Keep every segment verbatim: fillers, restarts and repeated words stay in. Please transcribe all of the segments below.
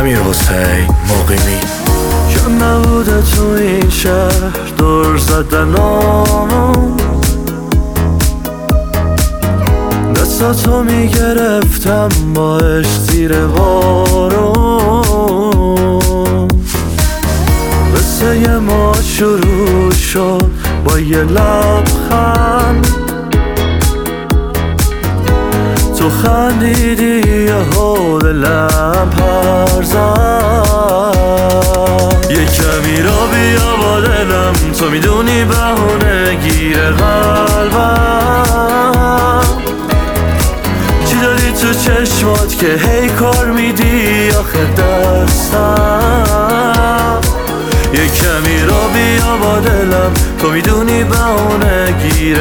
امیر حسین مقیمی. کم نبوده تو این شهر دور زدنام، دستاتو میگرفتم باش زیر بارون. قصه ما شروع شد با یه لبخند، تو خندیدی یهو دلم پر زد. یه کمی را بیا با دلم، تو میدونی بهونه گیر قلبم. چی داری تو چشمات که هی کار میدی آخه دستم. یه کمی را بیا با دلم، تو میدونی بهونه گیر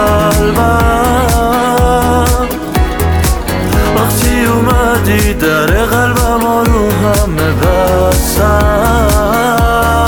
قلبم. وقتی اومدی در قلبم رو همه بستم.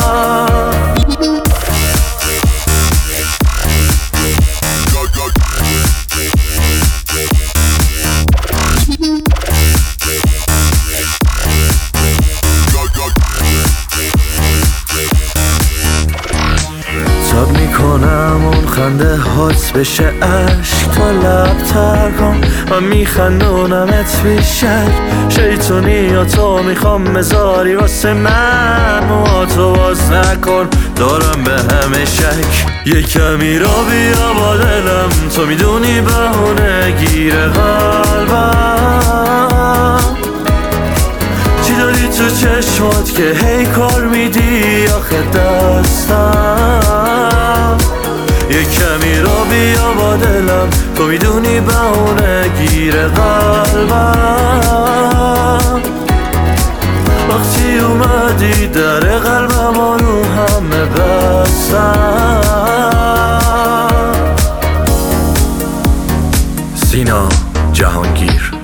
تاب میکنم اون خنده هات بشه عشق تا لب تر کن. من میخندونمت بیشتر، شیطونی یا تو میخوام مزاری واسه من. موهاتو باز نکن دارم به همه شک. یه کمی را بیا با دلم، تو میدونی بهونه گیر قلبم. چی داری تو چشمات که هی کار میدی آخه دستم. یه کمی را بیا با دلم، تو میدونی بهونه گیر قلبم. وقتی اومدی در قلبم رو همه بستم. سینا جهانگیر.